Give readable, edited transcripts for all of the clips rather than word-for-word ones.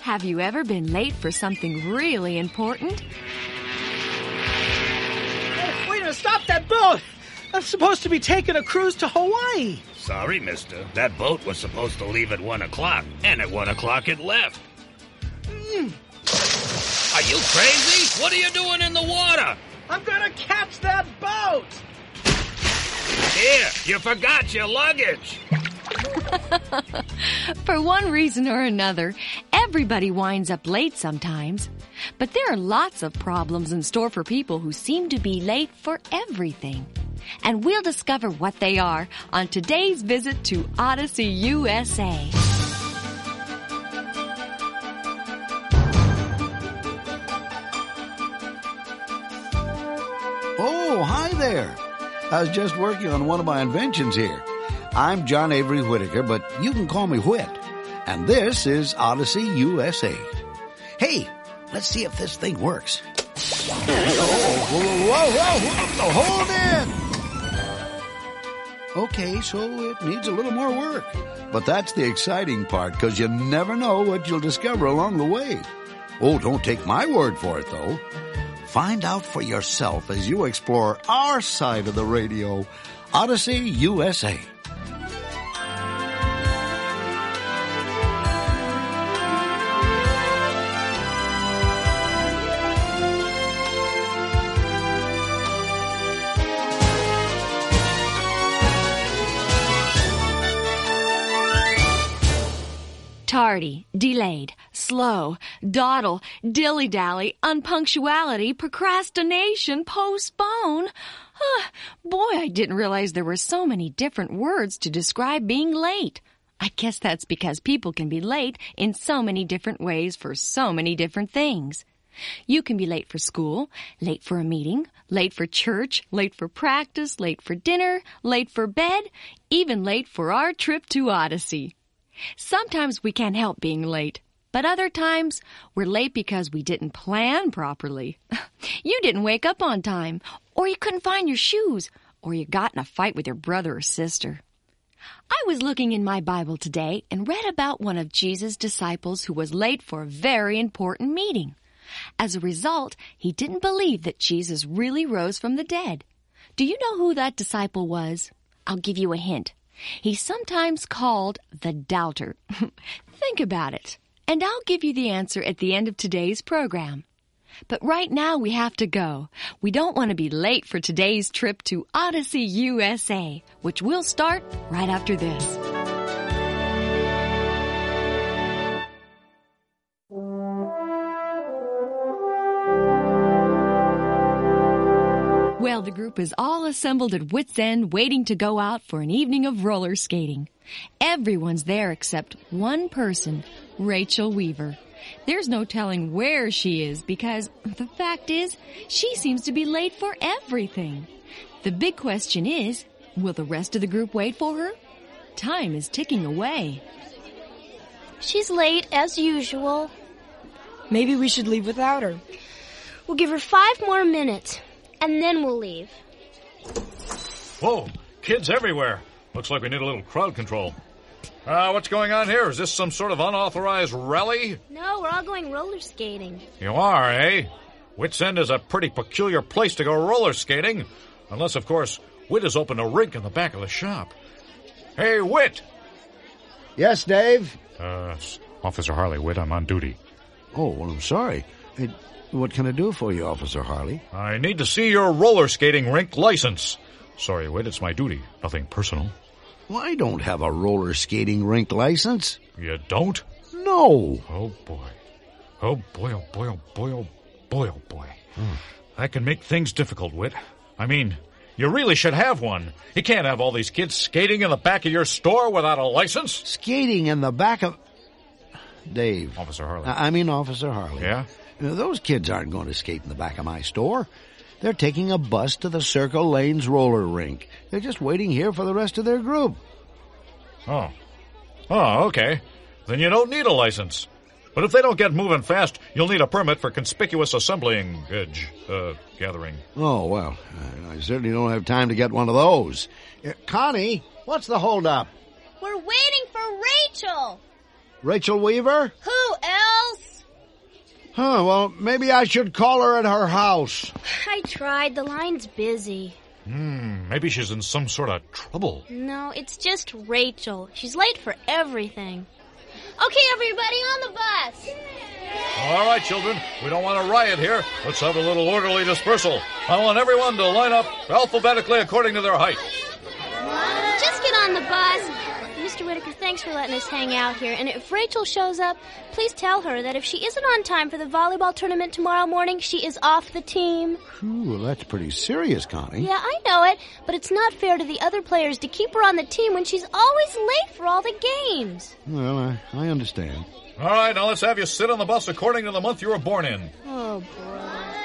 Have you ever been late for something really important? Wait a minute, stop that boat! I'm supposed to be taking a cruise to Hawaii. Sorry, mister. That boat was supposed to leave at 1 o'clock, and at 1 o'clock it left. Are you crazy? What are you doing in the water? I'm gonna catch that boat! Here, you forgot your luggage. For one reason or another, everybody winds up late sometimes. But there are lots of problems in store for people who seem to be late for everything. And we'll discover what they are on today's visit to Odyssey, USA. Oh, hi there. I was just working on one of my inventions here. I'm John Avery Whittaker, but you can call me Whit. And this is Odyssey, USA. Hey, let's see if this thing works. Whoa, hold in! Okay, so it needs a little more work. But that's the exciting part, because you never know what you'll discover along the way. Oh, don't take my word for it, though. Find out for yourself as you explore our side of the radio, Odyssey, USA. Tardy, delayed, slow, dawdle, dilly-dally, unpunctuality, procrastination, postpone. Boy, I didn't realize there were so many different words to describe being late. I guess that's because people can be late in so many different ways for so many different things. You can be late for school, late for a meeting, late for church, late for practice, late for dinner, late for bed, even late for our trip to Odyssey. Sometimes we can't help being late, but other times we're late because we didn't plan properly. You didn't wake up on time, or you couldn't find your shoes, or you got in a fight with your brother or sister. I was looking in my Bible today and read about one of Jesus' disciples who was late for a very important meeting. As a result, he didn't believe that Jesus really rose from the dead. Do you know who that disciple was? I'll give you a hint. He's sometimes called the doubter. Think about it, and I'll give you the answer at the end of today's program. But right now we have to go. We don't want to be late for today's trip to Odyssey, USA, which will start right after this. Well, the group is all assembled at Wits End waiting to go out for an evening of roller skating. Everyone's there except one person, Rachel Weaver. There's no telling where she is because the fact is she seems to be late for everything. The big question is, will the rest of the group wait for her? Time is ticking away. She's late as usual. Maybe we should leave without her. We'll give her 5 more minutes. And then we'll leave. Whoa, kids everywhere. Looks like we need a little crowd control. What's going on here? Is this some sort of unauthorized rally? No, we're all going roller skating. You are, eh? Wits End is a pretty peculiar place to go roller skating. Unless, of course, Whit has opened a rink in the back of the shop. Hey, Whit! Yes, Dave? Officer Harley, Whit, I'm on duty. Oh, well, I'm sorry. What can I do for you, Officer Harley? I need to see your roller skating rink license. Sorry, Whit, it's my duty. Nothing personal. Well, I don't have a roller skating rink license. You don't? No. Oh, boy. Oh, boy, oh, boy, oh, boy, oh, boy, oh, boy. That can make things difficult, Whit. I mean, you really should have one. You can't have all these kids skating in the back of your store without a license. Skating in the back of... Dave. Officer Harley. Officer Harley. Yeah? Those kids aren't going to skate in the back of my store. They're taking a bus to the Circle Lanes roller rink. They're just waiting here for the rest of their group. Oh, okay. Then you don't need a license. But if they don't get moving fast, you'll need a permit for conspicuous assembling, gathering. Oh, well, I certainly don't have time to get one of those. Connie, what's the holdup? We're waiting for Rachel. Rachel Weaver? Who else? Well, maybe I should call her at her house. I tried. The line's busy. Maybe she's in some sort of trouble. No, it's just Rachel. She's late for everything. Okay, everybody, on the bus. All right, children. We don't want a riot here. Let's have a little orderly dispersal. I want everyone to line up alphabetically according to their height. Just get on the bus. Mr. Whitaker, thanks for letting us hang out here. And if Rachel shows up, please tell her that if she isn't on time for the volleyball tournament tomorrow morning, she is off the team. Well, that's pretty serious, Connie. Yeah, I know it, but it's not fair to the other players to keep her on the team when she's always late for all the games. Well, I understand. All right, now let's have you sit on the bus according to the month you were born in. Oh, boy.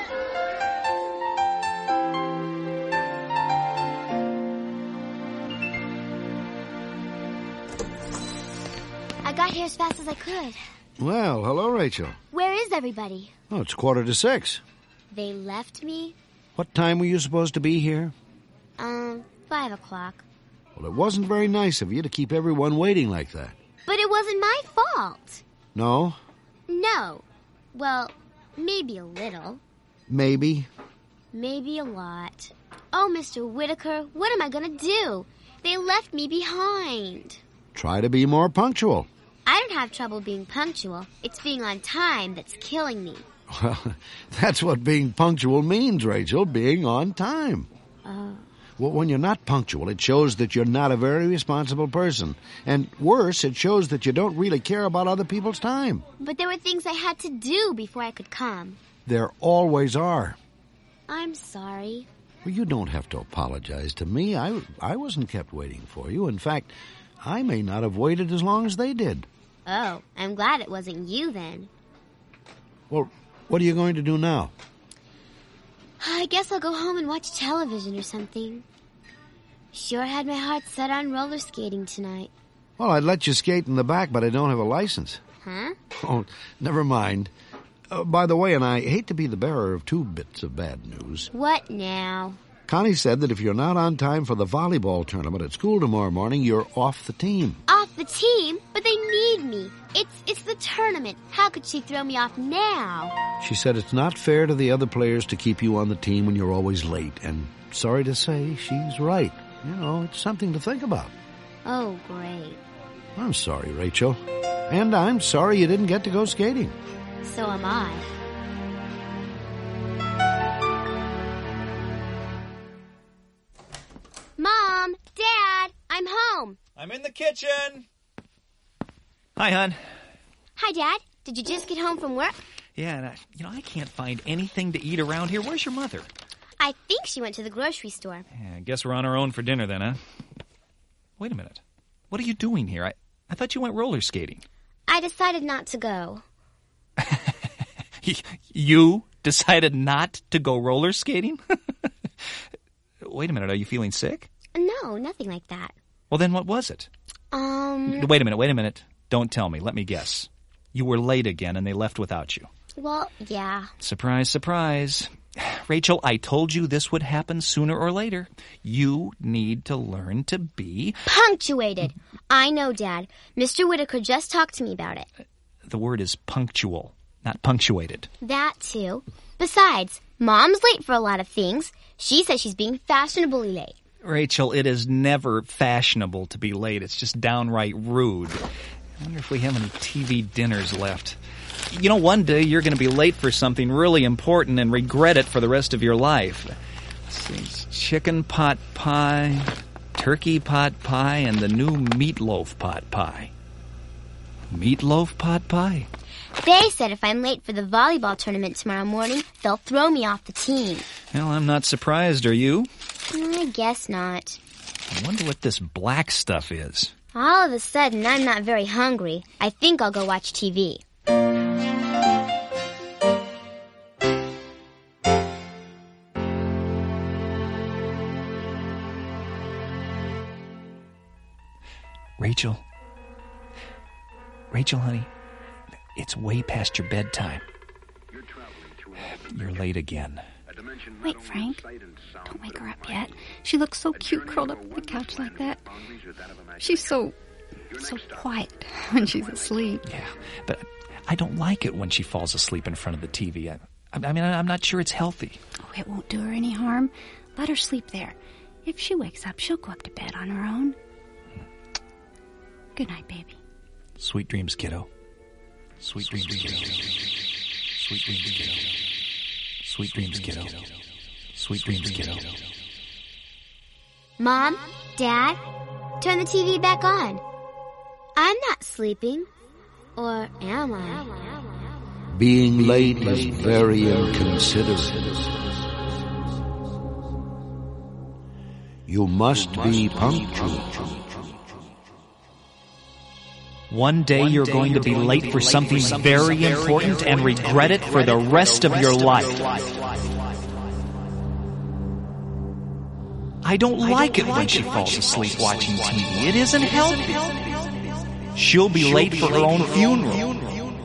I got here as fast as I could. Well, hello, Rachel. Where is everybody? Oh, it's 5:45. They left me? What time were you supposed to be here? 5 o'clock. Well, it wasn't very nice of you to keep everyone waiting like that. But it wasn't my fault. No? No. Well, maybe a little. Maybe. Maybe a lot. Oh, Mr. Whitaker, what am I going to do? They left me behind. Try to be more punctual. I don't have trouble being punctual. It's being on time that's killing me. Well, that's what being punctual means, Rachel, being on time. Oh. Well, when you're not punctual, it shows that you're not a very responsible person. And worse, it shows that you don't really care about other people's time. But there were things I had to do before I could come. There always are. I'm sorry. Well, you don't have to apologize to me. I wasn't kept waiting for you. In fact, I may not have waited as long as they did. Oh, I'm glad it wasn't you then. Well, what are you going to do now? I guess I'll go home and watch television or something. Sure had my heart set on roller skating tonight. Well, I'd let you skate in the back, but I don't have a license. Huh? Oh, never mind. By the way, and I hate to be the bearer of 2 bits of bad news. What now? Connie said that if you're not on time for the volleyball tournament at school tomorrow morning, you're off the team. Off the team? But they need me. It's the tournament. How could she throw me off now? She said it's not fair to the other players to keep you on the team when you're always late. And sorry to say, she's right. You know, it's something to think about. Oh, great. I'm sorry, Rachel. And I'm sorry you didn't get to go skating. So am I. Mom! Dad! I'm home! I'm in the kitchen! Hi, hon. Hi, Dad. Did you just get home from work? Yeah, and I can't find anything to eat around here. Where's your mother? I think she went to the grocery store. Yeah, I guess we're on our own for dinner then, huh? Wait a minute. What are you doing here? I thought you went roller skating. I decided not to go. You decided not to go roller skating? Wait a minute, are you feeling sick? No, nothing like that. Well, then what was it? Wait a minute. Don't tell me. Let me guess. You were late again and they left without you. Well, yeah. Surprise, surprise. Rachel, I told you this would happen sooner or later. You need to learn to be... punctuated. I know, Dad. Mr. Whitaker just talked to me about it. The word is punctual, not punctuated. That, too. Besides, Mom's late for a lot of things. She says she's being fashionably late. Rachel, it is never fashionable to be late. It's just downright rude. I wonder if we have any TV dinners left. You know, one day you're going to be late for something really important and regret it for the rest of your life. Let's see, it's chicken pot pie, turkey pot pie, and the new meatloaf pot pie. Meatloaf pot pie? They said if I'm late for the volleyball tournament tomorrow morning, they'll throw me off the team. Well, I'm not surprised, are you? I guess not. I wonder what this black stuff is. All of a sudden, I'm not very hungry. I think I'll go watch TV. Rachel, honey, it's way past your bedtime. You're late again. Wait, Frank. Don't wake her up yet. She looks so cute curled up on the couch like that. She's so quiet when she's asleep. Yeah, but I don't like it when she falls asleep in front of the TV. I mean, I'm not sure it's healthy. Oh, it won't do her any harm. Let her sleep there. If she wakes up, she'll go up to bed on her own. Good night, baby. Sweet dreams, kiddo. Sweet dreams, kiddo. Sweet dreams, kiddo. Sweet dreams, kiddo. Sweet dreams, kiddo. Mom, Dad, turn the TV back on. I'm not sleeping. Or am I? Being late is very inconsiderate. You must be punctual. One day you're going to be late for something very important and regret it for the rest of your life. I don't like it when she falls asleep watching TV. It isn't healthy. She'll be late for her own funeral.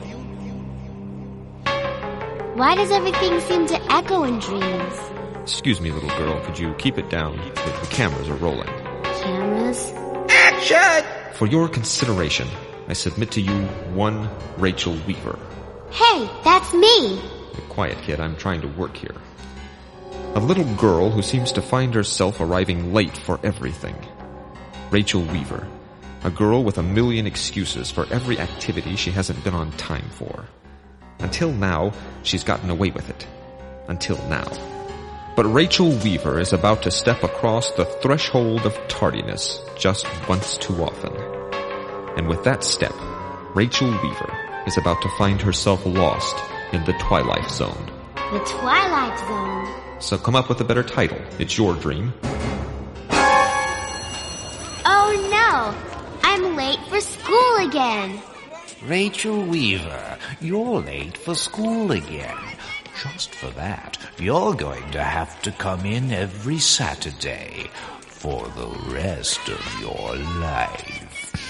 Why does everything seem to echo in dreams? Excuse me, little girl. Could you keep it down? The cameras are rolling. Cameras? Action! For your consideration, I submit to you one Rachel Weaver. Hey, that's me! Be quiet, kid. I'm trying to work here. A little girl who seems to find herself arriving late for everything. Rachel Weaver. A girl with a million excuses for every activity she hasn't been on time for. Until now, she's gotten away with it. Until now. But Rachel Weaver is about to step across the threshold of tardiness just once too often. And with that step, Rachel Weaver is about to find herself lost in the Twilight Zone. The Twilight Zone? So come up with a better title. It's your dream. Oh no! I'm late for school again. Rachel Weaver, you're late for school again. Just for that, you're going to have to come in every Saturday for the rest of your life.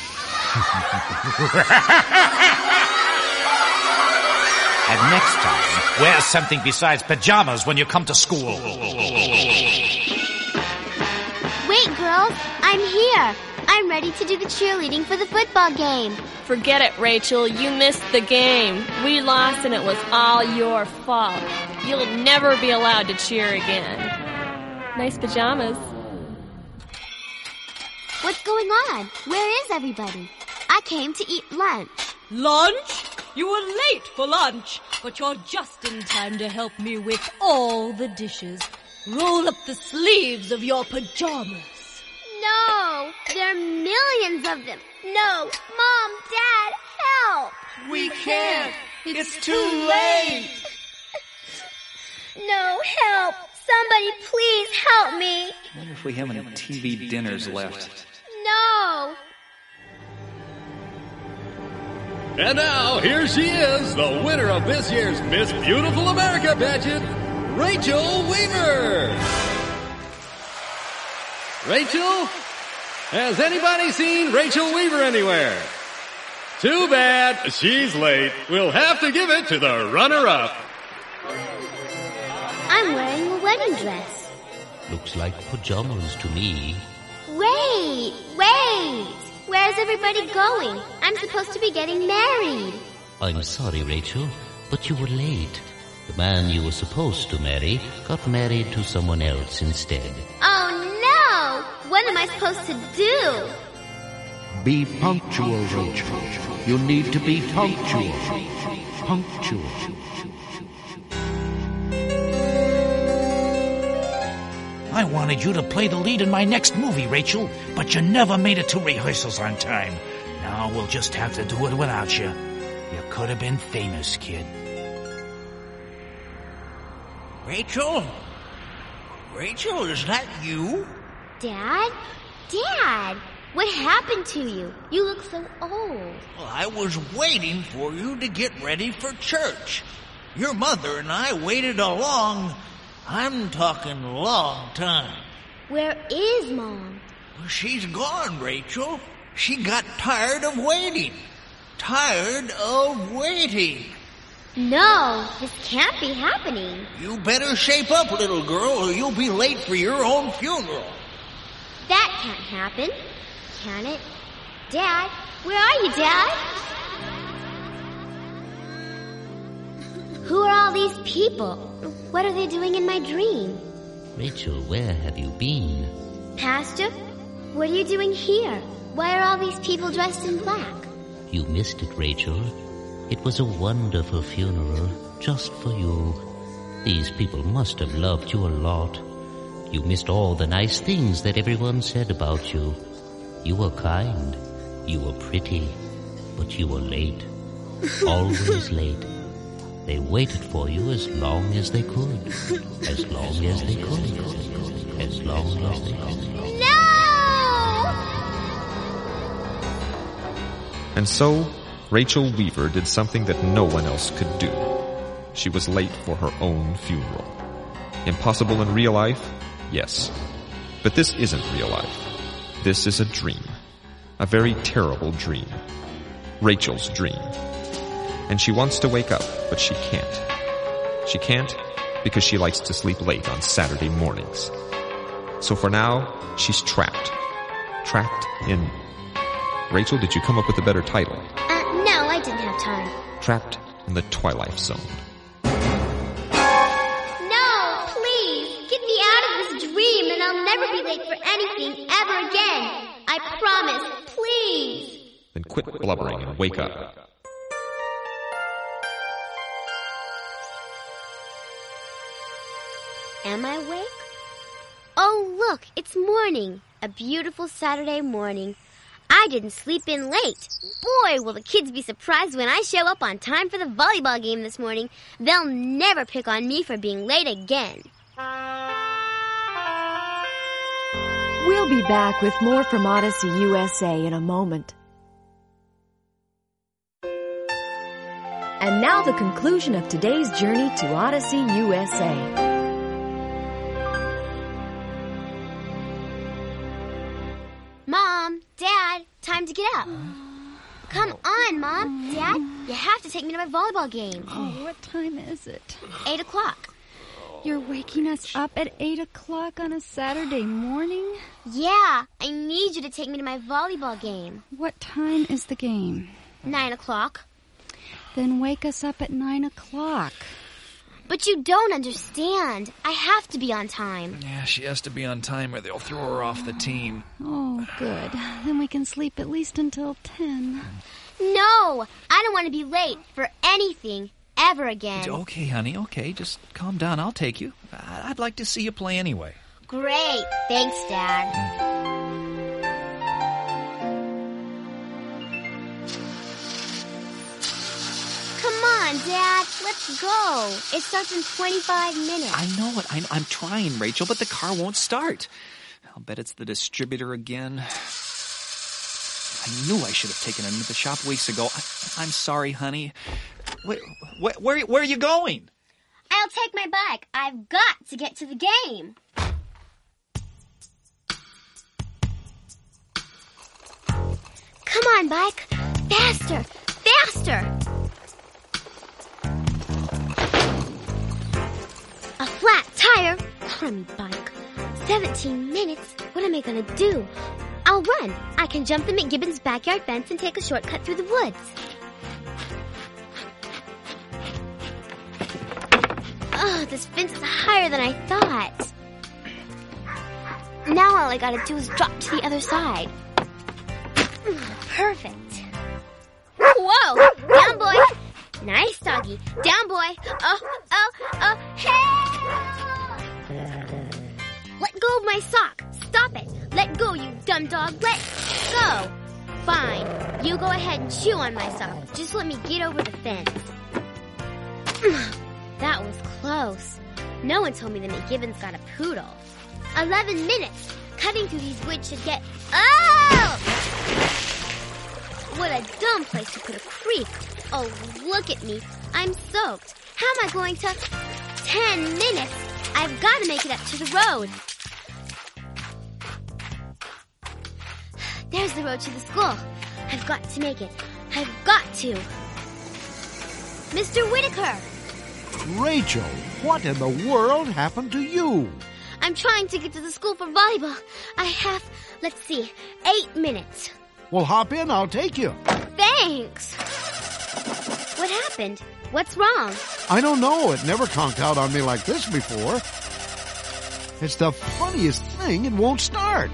And next time, wear something besides pajamas when you come to school. Wait, girls, I'm here. I'm ready to do the cheerleading for the football game. Forget it, Rachel. You missed the game. We lost and it was all your fault. You'll never be allowed to cheer again. Nice pajamas. What's going on? Where is everybody? I came to eat lunch. Lunch? You were late for lunch, but you're just in time to help me with all the dishes. Roll up the sleeves of your pajamas. No, there are millions of them. No, Mom, Dad, help. We can't. It's too late. No, help. Somebody please help me. I wonder if we have any TV dinners left. No. And now, here she is, the winner of this year's Miss Beautiful America pageant, Rachel Weaver. Rachel? Has anybody seen Rachel Weaver anywhere? Too bad. She's late. We'll have to give it to the runner-up. I'm wearing a wedding dress. Looks like pajamas to me. Wait. Where's everybody going? I'm supposed to be getting married. I'm sorry, Rachel, but you were late. The man you were supposed to marry got married to someone else instead. Oh, no! What am I supposed to do? Be punctual, Rachel. You need to be punctual. Punctual. I wanted you to play the lead in my next movie, Rachel, but you never made it to rehearsals on time. Now we'll just have to do it without you. You could have been famous, kid. Rachel? Rachel, is that you? Dad? What happened to you? You look so old. Well, I was waiting for you to get ready for church. Your mother and I waited a long time. Where is Mom? Well, she's gone, Rachel. She got tired of waiting. No, this can't be happening. You better shape up, little girl, or you'll be late for your own funeral. That can't happen, can it? Dad, where are you, Dad? people? What are they doing in my dream? Rachel, where have you been? Pastor, what are you doing here? Why are all these people dressed in black? You missed it, Rachel. It was a wonderful funeral, just for you. These people must have loved you a lot. You missed all the nice things that everyone said about you. You were kind. You were pretty. But you were late. Always late. They waited for you as long as they could. As long as they could. As long as they could. No! And so, Rachel Weaver did something that no one else could do. She was late for her own funeral. Impossible in real life? Yes. But this isn't real life. This is a dream. A very terrible dream. Rachel's dream. And she wants to wake up, but she can't. She can't because she likes to sleep late on Saturday mornings. So for now, she's trapped. Trapped in... Rachel, did you come up with a better title? No, I didn't have time. Trapped in the Twilight Zone. No, please, get me out of this dream and I'll never be late for anything ever again. I promise, please. Then quit blubbering and wake up. Am I awake? Oh, look, it's morning. A beautiful Saturday morning. I didn't sleep in late. Boy, will the kids be surprised when I show up on time for the volleyball game this morning. They'll never pick on me for being late again. We'll be back with more from Odyssey USA in a moment. And now the conclusion of today's journey to Odyssey USA. Mom, Dad, time to get up. Come on, Mom, Dad, you have to take me to my volleyball game. Oh, what time is it? 8 o'clock. You're waking us up at 8 o'clock on a Saturday morning? Yeah, I need you to take me to my volleyball game. What time is the game? 9 o'clock. Then wake us up at 9 o'clock. But you don't understand. I have to be on time. Yeah, she has to be on time or they'll throw her off the team. Oh, good. Then we can sleep at least until 10. No, I don't want to be late for anything ever again. Okay, honey, okay. Just calm down. I'll take you. I'd like to see you play anyway. Great. Thanks, Dad. Come on, Dad. Let's go. It starts in 25 minutes. I know it. I'm trying, Rachel, but the car won't start. I'll bet it's the distributor again. I knew I should have taken it into the shop weeks ago. I'm sorry, honey. Where are you going? I'll take my bike. I've got to get to the game. Come on, bike. Faster. Faster. A flat tire. Crummy bike. 17 minutes. What am I going to do? I'll run. I can jump the McGibbons' backyard fence and take a shortcut through the woods. Oh, this fence is higher than I thought. Now all I gotta do is drop to the other side. Perfect. Whoa! Down, boy! Nice, doggy. Down, boy. Oh, help! Let go of my sock. Stop it. Let go, you dumb dog. Let go. Fine. You go ahead and chew on my sock. Just let me get over the fence. That was close. No one told me that McGibbons got a poodle. 11 minutes. Cutting through these woods should get... Oh! What a dumb place to put a creek. Oh, look at me. I'm soaked. How am I going to... 10 minutes. I've got to make it up to the road. There's the road to the school. I've got to make it. I've got to. Mr. Whitaker! Rachel, what in the world happened to you? I'm trying to get to the school for volleyball. I have, 8 minutes. Well, hop in. I'll take you. Thanks. What happened? happened? What's wrong? I don't know. It never conked out on me like this before. It's the funniest thing. It won't start.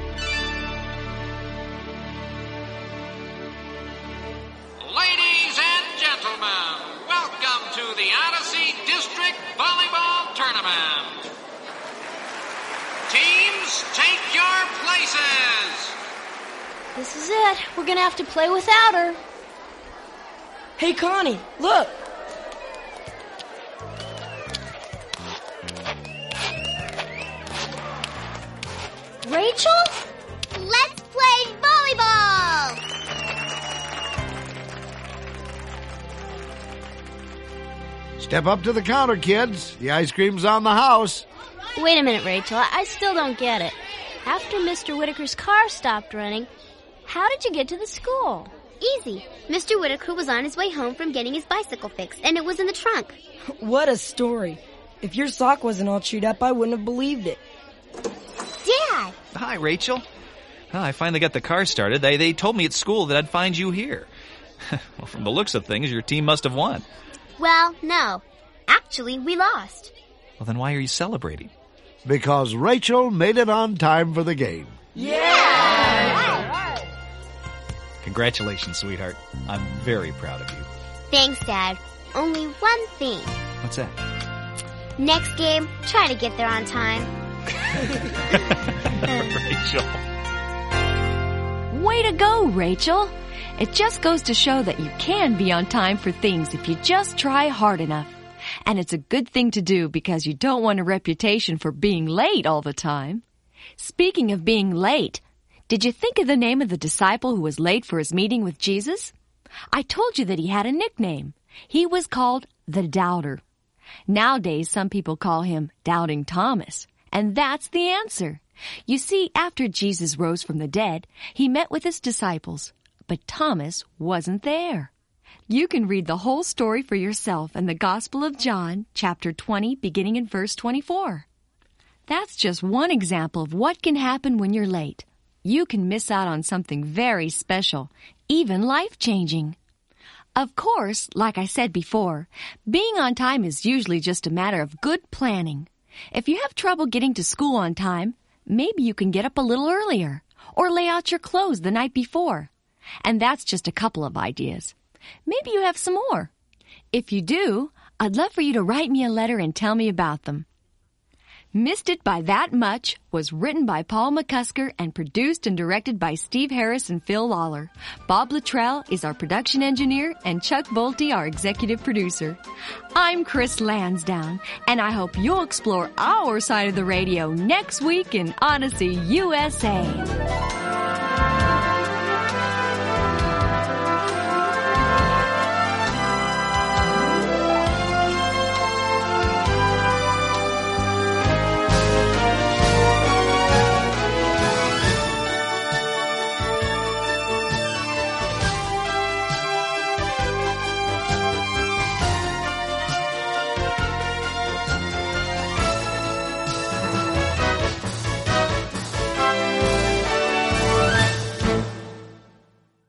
Ladies and gentlemen, welcome to the Odyssey District Volleyball Tournament. Teams, take your places. This is it. We're gonna have to play without her. Hey, Connie, look. Rachel? Let's play volleyball! Step up to the counter, kids. The ice cream's on the house. Wait a minute, Rachel. I still don't get it. After Mr. Whitaker's car stopped running, how did you get to the school? Easy. Mr. Whitaker was on his way home from getting his bicycle fixed, and it was in the trunk. What a story. If your sock wasn't all chewed up, I wouldn't have believed it. Dad! Hi, Rachel. I finally got the car started. They told me at school that I'd find you here. Well, from the looks of things, your team must have won. Well, no. Actually, we lost. Well, then why are you celebrating? Because Rachel made it on time for the game. Yeah! Congratulations, sweetheart. I'm very proud of you. Thanks, Dad. Only one thing. What's that? Next game, try to get there on time. Rachel. Way to go, Rachel. It just goes to show that you can be on time for things if you just try hard enough. And it's a good thing to do because you don't want a reputation for being late all the time. Speaking of being late, did you think of the name of the disciple who was late for his meeting with Jesus? I told you that he had a nickname. He was called the Doubter. Nowadays, some people call him Doubting Thomas. And that's the answer. You see, after Jesus rose from the dead, he met with his disciples, but Thomas wasn't there. You can read the whole story for yourself in the Gospel of John, chapter 20, beginning in verse 24. That's just one example of what can happen when you're late. You can miss out on something very special, even life-changing. Of course, like I said before, being on time is usually just a matter of good planning. If you have trouble getting to school on time, maybe you can get up a little earlier or lay out your clothes the night before. And that's just a couple of ideas. Maybe you have some more. If you do, I'd love for you to write me a letter and tell me about them. Missed It by That Much was written by Paul McCusker and produced and directed by Steve Harris and Phil Lawler. Bob Luttrell is our production engineer and Chuck Bolte our executive producer. I'm Chris Lansdowne, and I hope you'll explore our side of the radio next week in Odyssey USA.